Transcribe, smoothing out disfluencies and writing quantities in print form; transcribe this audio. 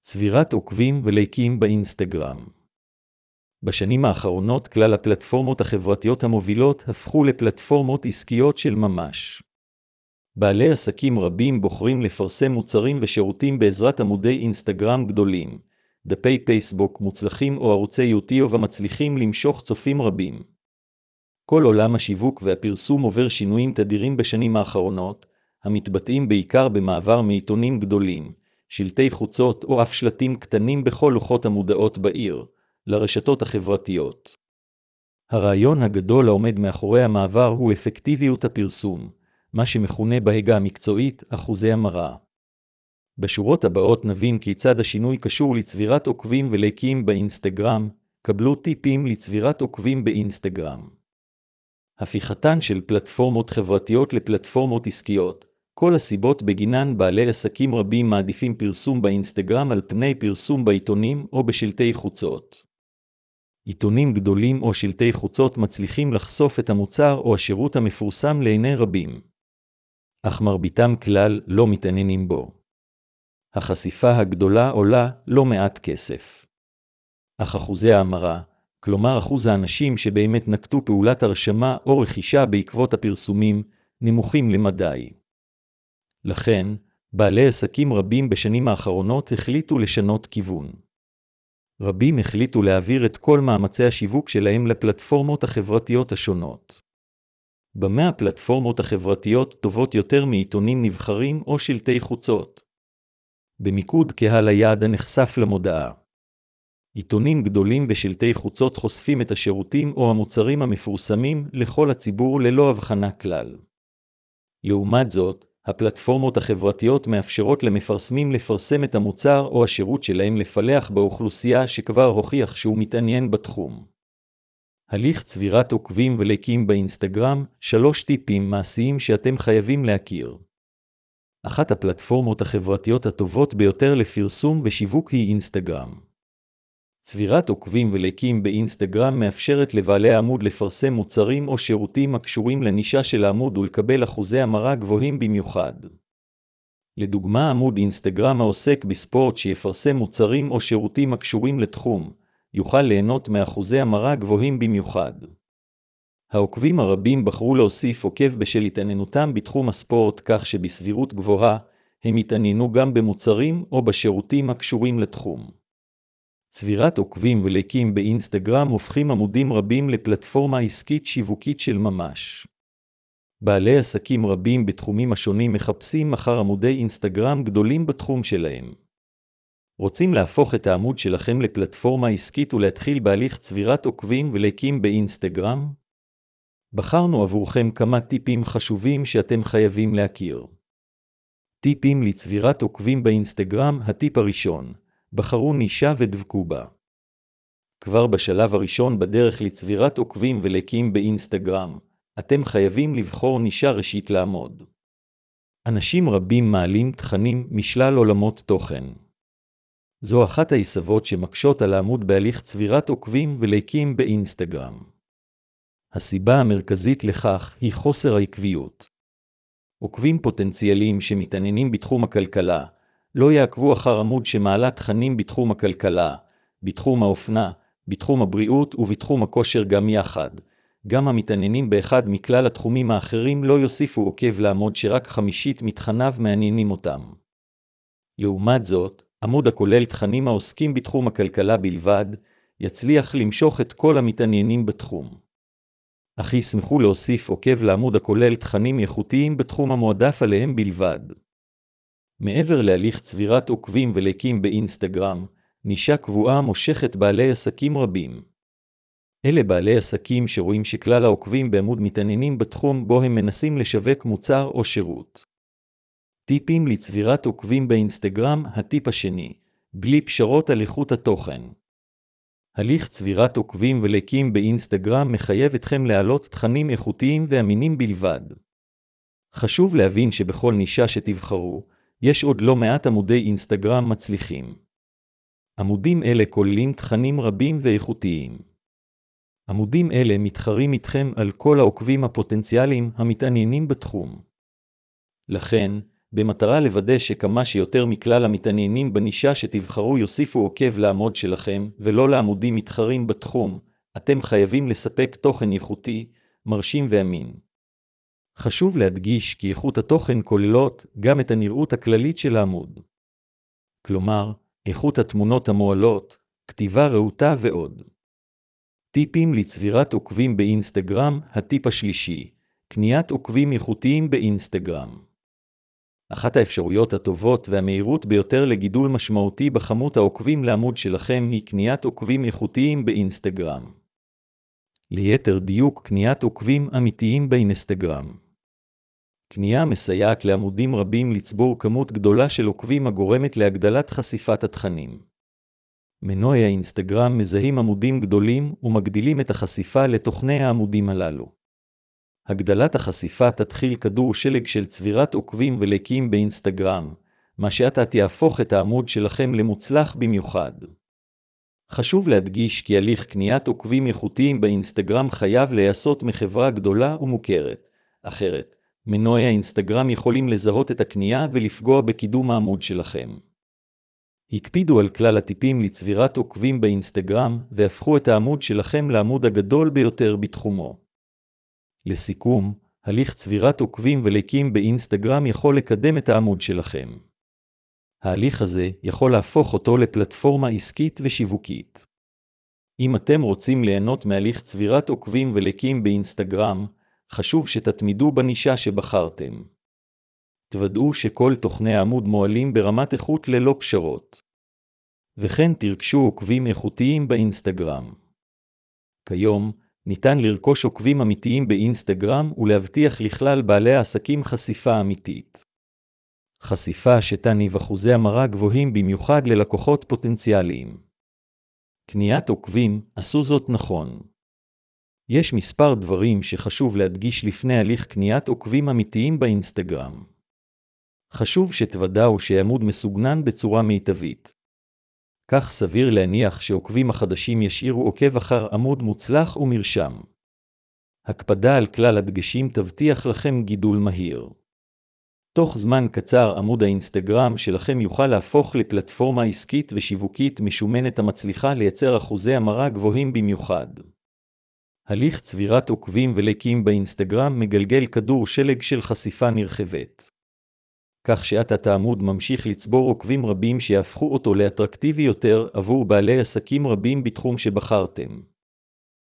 צבירת עוקבים ולייקים באינסטגרם. בשנים האחרונות כלל הפלטפורמות החברתיות המובילות הפכו לפלטפורמות עסקיות של ממש. בעלי עסקים רבים בוחרים לפרסם מוצרים ושירותים בעזרת עמודי אינסטגרם גדולים, דפי פייסבוק מוצלחים או ערוצי יוטיוב המצליחים למשוך צופים רבים. כל עולם השיווק והפרסום עובר שינויים תדירים בשנים האחרונות, המתבטאים בעיקר במעבר מעיתונים גדולים, שלטי חוצות או אף שלטים קטנים בכל לוחות המודעות בעיר, לרשתות החברתיות. הרעיון הגדול העומד מאחורי המעבר הוא אפקטיביות הפרסום, מה שמכונה בהגה המקצועית אחוזי המרה. בשורות הבאות נבין כיצד השינוי קשור לצבירת עוקבים ולייקים באינסטגרם, קבלו טיפים לצבירת עוקבים באינסטגרם. הפיכתן של פלטפורמות חברתיות לפלטפורמות עסקיות, כל הסיבות בגינן בעלי עסקים רבים מעדיפים פרסום באינסטגרם על פני פרסום בעיתונים או בשלטי חוצות. עיתונים גדולים או שלטי חוצות מצליחים לחשוף את המוצר או השירות המפורסם לעיני רבים, אך מרביתם כלל לא מתעניינים בו. החשיפה הגדולה עולה לא מעט כסף. אך אחוזי ההמרה, כלומר אחוז האנשים שבאמת נקטו פעולת הרשמה או רכישה בעקבות הפרסומים, נמוכים למדי. לכן, בעלי עסקים רבים בשנים האחרונות החליטו לשנות כיוון. רבים החליטו להעביר את כל מאמצי השיווק שלהם לפלטפורמות החברתיות השונות. במה הפלטפורמות החברתיות טובות יותר מעיתונים נבחרים או שלטי חוצות? במיקוד קהל היעד הנחשף למודעה. עיתונים גדולים ושלטי חוצות חושפים את השירותים או המוצרים המפורסמים לכל הציבור ללא הבחנה כלל. לעומת זאת, הפלטפורמות החברתיות מאפשרות למפרסמים לפרסם את המוצר או השירות שלהם לפלח באוכלוסייה שכבר הוכיח שהוא מתעניין בתחום. הליך צבירת עוקבים ולייקים באינסטגרם, 3 טיפים מעשיים שאתם חייבים להכיר. אחת הפלטפורמות החברתיות הטובות ביותר לפרסום ושיווק היא אינסטגרם. צבירת עוקבים ולייקים באינסטגרם מאפשרת לבעלי העמוד לפרסם מוצרים או שירותים הקשורים לנישה של העמוד ולקבל אחוזי המרה גבוהים במיוחד. לדוגמה, עמוד אינסטגרם העוסק בספורט שיפרסם מוצרים או שירותים הקשורים לתחום, יוכל ליהנות מאחוזי המרה גבוהים במיוחד. העוקבים הרבים בחרו להוסיף עוקב בשל התעניינותם בתחום הספורט, כך שבסבירות גבוהה הם יתעניינו גם במוצרים או בשירותים הקשורים לתחום. צבירת עוקבים ולייקים באינסטגרם הופכים עמודים רבים לפלטפורמה עסקית שיווקית של ממש. בעלי עסקים רבים בתחומים השונים מחפשים אחר עמודי אינסטגרם גדולים בתחום שלהם. רוצים להפוך את העמוד שלכם לפלטפורמה עסקית ולהתחיל בהליך צבירת עוקבים ולייקים באינסטגרם? בחרנו עבורכם כמה טיפים חשובים שאתם חייבים להכיר. טיפים לצבירת עוקבים באינסטגרם. הטיפ הראשון, בחרו נישה ודבקו בה. כבר בשלב הראשון בדרך לצבירת עוקבים ולייקים באינסטגרם, אתם חייבים לבחור נישה ראשית לעמוד. אנשים רבים מעלים תכנים משלל עולמות תוכן. זו אחת העיסבות שמקשות על העמוד בהליך צבירת עוקבים ולייקים באינסטגרם. הסיבה המרכזית לכך היא חוסר העקביות. עוקבים פוטנציאליים שמתעניינים בתחום הכלכלה, לא יעקבו אחר עמוד שמעלה תכנים בתחום הכלכלה, בתחום האופנה, בתחום הבריאות ובתחום הכושר גם יחד. גם המתעניינים באחד מכלל התחומים האחרים לא יוסיפו עוקב לעמוד שרק 50% מתכניו מעניינים אותם. לעומת זאת, עמוד הכולל תכנים העוסקים בתחום הכלכלה בלבד, יצליח למשוך את כל המתעניינים בתחום. אך ישמחו להוסיף עוקב לעמוד הכולל תכנים איכותיים בתחום המועדף עליהם בלבד. מעבר להליך צבירת עוקבים ולייקים באינסטגרם, נישה קבועה מושכת בעלי עסקים רבים. אלה בעלי עסקים שרואים שכלל העוקבים בעמוד מתעניינים בתחום בו הם מנסים לשווק מוצר או שירות. טיפים לצבירת עוקבים באינסטגרם. הטיפ השני, בלי פשרות על איכות התוכן. הליך צבירת עוקבים ולייקים באינסטגרם מחייב אתכם להעלות תכנים איכותיים ואמינים בלבד. חשוב להבין שבכל נישה שתבחרו, יש עוד לא מעט עמודי אינסטגרם מצליחים. עמודים אלה כוללים תכנים רבים ואיכותיים. עמודים אלה מתחרים איתכם על כל העוקבים הפוטנציאליים המתעניינים בתחום. לכן, במטרה לוודא שכמה שיותר מכלל המתעניינים בנישה שתבחרו יוסיפו עוקב לעמוד שלכם, ולא לעמודים מתחרים בתחום, אתם חייבים לספק תוכן איכותי, מרשים ואמין. חשוב להדגיש כי איכות התוכן כוללות גם את הנראות הכללית של העמוד. כלומר, איכות התמונות המועלות, כתיבה רהוטה ועוד. טיפים לצבירת עוקבים באינסטגרם. הטיפ השלישי, קניית עוקבים איכותיים באינסטגרם. אחת האפשרויות הטובות והמהירות ביותר לגידול משמעותי בכמות העוקבים לעמוד שלכם היא קניית עוקבים איכותיים באינסטגרם. ליתר דיוק, קניית עוקבים אמיתיים באינסטגרם. קנייה מסייעת לעמודים רבים לצבור כמות גדולה של עוקבים הגורמת להגדלת חשיפת התכנים. מנועי האינסטגרם מזהים עמודים גדולים ומגדילים את החשיפה לתוכני העמודים הללו. הגדלת החשיפה תתחיל כדור שלג של צבירת עוקבים ולייקים באינסטגרם, מה שעתה תהפוך את העמוד שלכם למוצלח במיוחד. חשוב להדגיש כי הליך קניית עוקבים איכותיים באינסטגרם חייב להיעשות מחברה גדולה ומוכרת. אחרת, מנועי האינסטגרם יכולים לזהות את הקנייה ולפגוע בקידום העמוד שלכם. הקפידו על כלל הטיפים לצבירת עוקבים באינסטגרם והפכו את העמוד שלכם לעמוד הגדול ביותר בתחומו. לסיכום, הליך צבירת עוקבים ולייקים באינסטגרם יכול לקדם את העמוד שלכם. ההליך הזה יכול להפוך אותו לפלטפורמה עסקית ושיווקית. אם אתם רוצים ליהנות מהליך צבירת עוקבים ולייקים באינסטגרם, חשוב שתתמידו בנישה שבחרתם. תוודאו שכל תוכני העמוד מועלים ברמת איכות ללא פשרות. וכן תרכשו עוקבים איכותיים באינסטגרם. כיום, ניתן לרכוש עוקבים אמיתיים באינסטגרם ולהבטיח לכלל בעלי העסקים חשיפה אמיתית. חשיפה שתניב אחוזי המרה גבוהים במיוחד ללקוחות פוטנציאליים. קניית עוקבים, עשו זאת נכון. יש מספר דברים שחשוב להדגיש לפני הליך קניית עוקבים אמיתיים באינסטגרם. חשוב שתוודאו שהעמוד מסוגנן בצורה מיטבית. כך סביר להניח שעוקבים החדשים ישאירו עוקב אחר עמוד מוצלח ומרשם. הקפדה על כלל הדגשים תבטיח לכם גידול מהיר. תוך זמן קצר עמוד האינסטגרם שלכם יוכל להפוך לפלטפורמה עסקית ושיווקית משומנת המצליחה לייצר אחוזי המרה גבוהים במיוחד. הליך צבירת עוקבים ולייקים באינסטגרם מגלגל כדור שלג של חשיפה נרחבת. כך שעתה העמוד ממשיך לצבור עוקבים רבים שיהפכו אותו לאטרקטיבי יותר עבור בעלי עסקים רבים בתחום שבחרתם.